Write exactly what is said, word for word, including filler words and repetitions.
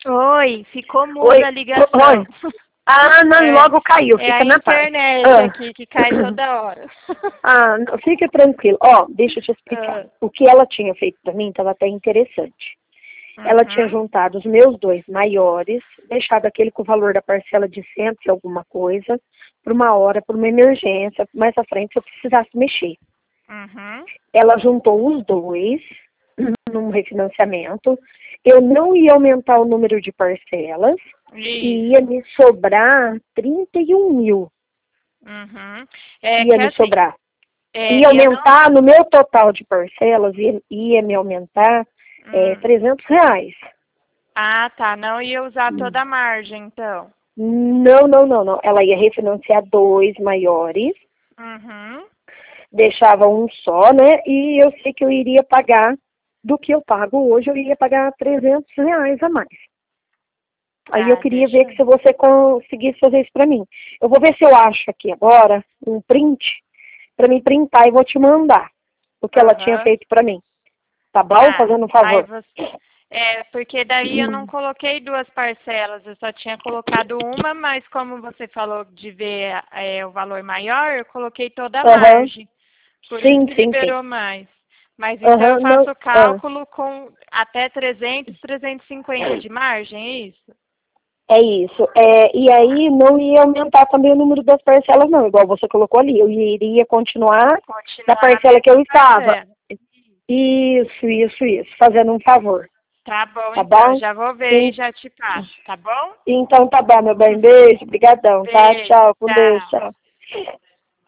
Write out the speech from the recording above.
Oi, ficou muda Oi. a ligação. Oi. Ah, não, É, logo caiu, é fica a na paz. internet Ah. aqui que cai toda hora. Ah, não, fica tranquilo. Ó, deixa eu te explicar. Ah. O que ela tinha feito pra mim estava até interessante. Ela tinha Uhum. juntado os meus dois maiores, deixado aquele com o valor da parcela de cento e alguma coisa, por uma hora, por uma emergência, mais à frente se eu precisasse mexer. Uhum. Ela juntou os dois num refinanciamento. Eu não ia aumentar o número de parcelas e ia Isso. me sobrar trinta e um mil. Uhum. É Ia que me assim, sobrar. é, Ia eu não. aumentar no meu total de parcelas, ia, ia me aumentar é, Hum. trezentos reais. Ah, tá. Não ia usar toda a margem, então. Não, não, não, não. Ela ia refinanciar dois maiores, Uhum. deixava um só, né? E eu sei que eu iria pagar, do que eu pago hoje, eu iria pagar trezentos reais a mais. Aí eu Tá, queria ver deixa. que se você conseguisse fazer isso pra mim. Eu vou ver se eu acho aqui agora um print pra mim printar e vou te mandar o que ela tinha Aham. feito pra mim. Tá bom? Tá. Fazendo um Aí favor. você. É, porque daí eu não coloquei duas parcelas, eu só tinha colocado uma, mas como você falou de ver é, o valor maior, eu coloquei toda a Aham. margem. Por isso Sim, que sim, sim. liberou mais. Mas então eu Aham, não. faço o Ah. cálculo com até trezentos, trezentos e cinquenta de margem, é isso? É isso. É, e aí não ia aumentar também o número das parcelas, não, igual você colocou ali. Eu iria continuar da Continuar na parcela que eu mesma estava. parcela. Isso, isso, isso. Fazendo um favor. Tá bom, Tá então. bom? Já vou ver e Sim. já te passo, tá bom? Então tá bom, meu bem. Beijo, brigadão, tá? Beijo, Tchau, com Deus, tchau. tchau.